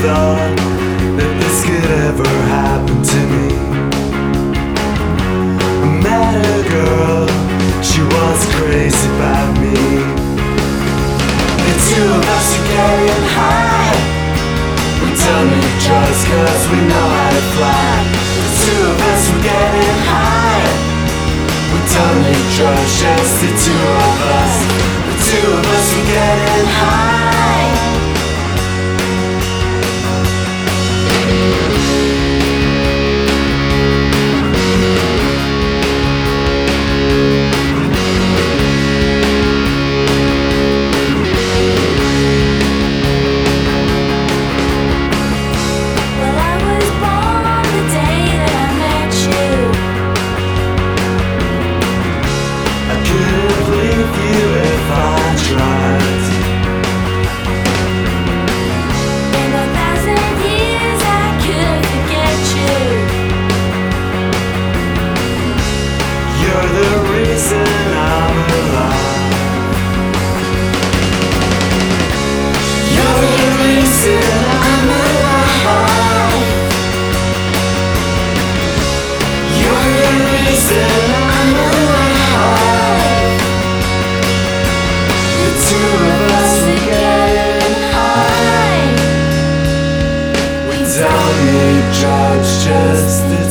thought that this could ever happen to me. I met a girl, she was crazy about me. The two of us are getting high. We don't need drugs cause we know how to fly. The two of us were getting high. We don't need drugs, just the two of us. The two of us were getting high. Don't need drugs, just the